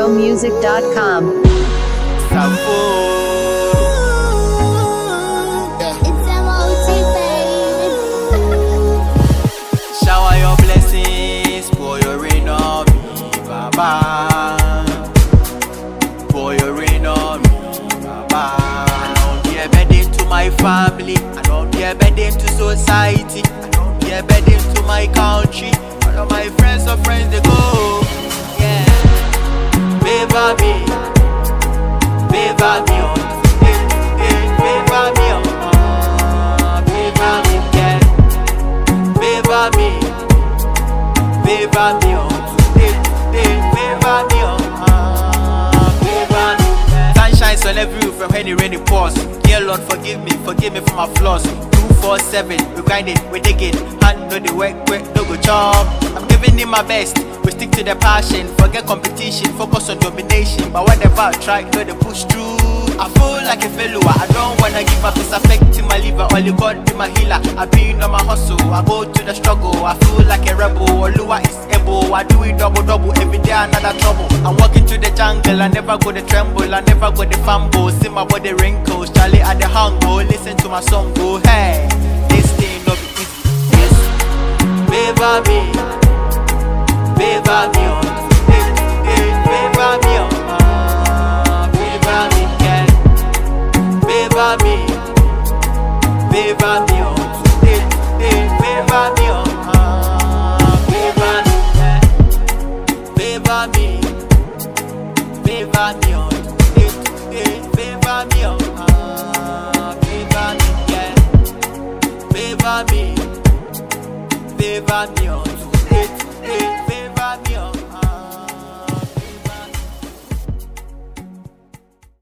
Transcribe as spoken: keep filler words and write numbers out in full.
retro music dot com. Shower your blessings, pour your rain on me, Baba. Pour your rain on me, Baba. I don't be a burden to my family, I don't be a burden to society, I don't be a burden to my country. All of my friends or friends they go, yeah. Favor me, favor me, oh, favor me, oh, favor me, yeah. Favor me, favor me, oh, favor me, oh, favor me. Sun shines on every roof from any rainy pours. Dear Lord, forgive me, forgive me for my flaws. two four seven, we grind it, we dig it. Hand no the work, quick, no go job. I'm giving it my best. We stick to the passion, forget competition, focus on domination. But whatever I try, no they push through. I feel like a failure, I don't wanna give up, it's affecting my liver. Only God be my healer, I've been on my hustle, I go to the struggle. I feel like a rebel, Oluwa is able. I do it double double, every day another trouble. I'm walking through the jungle, I never go to tremble, I never go to fumble. See my body wrinkles, Charlie at the hungo. Listen to my song, go hey, this thing no be easy, yes. Favor me, favor me, oh, favor me, oh, favor me, yeah. Favor me, favor me, oh, favor me, oh, favor me, yeah. Favor me, favor me, oh, favor me, oh, favor me, yeah. Favor me, favor me, oh.